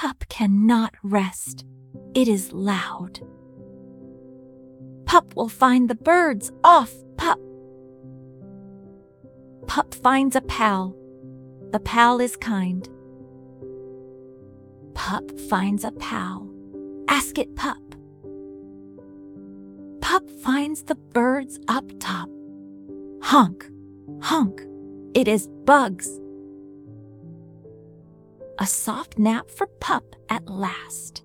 Pup cannot rest. It is loud. Pup will find the birds off, Pup. Pup finds a pal. The pal is kind. Pup finds a pal. Ask it, Pup. Pup finds the birds up top. Honk, honk, it is bugs. A soft nap for Pup at last.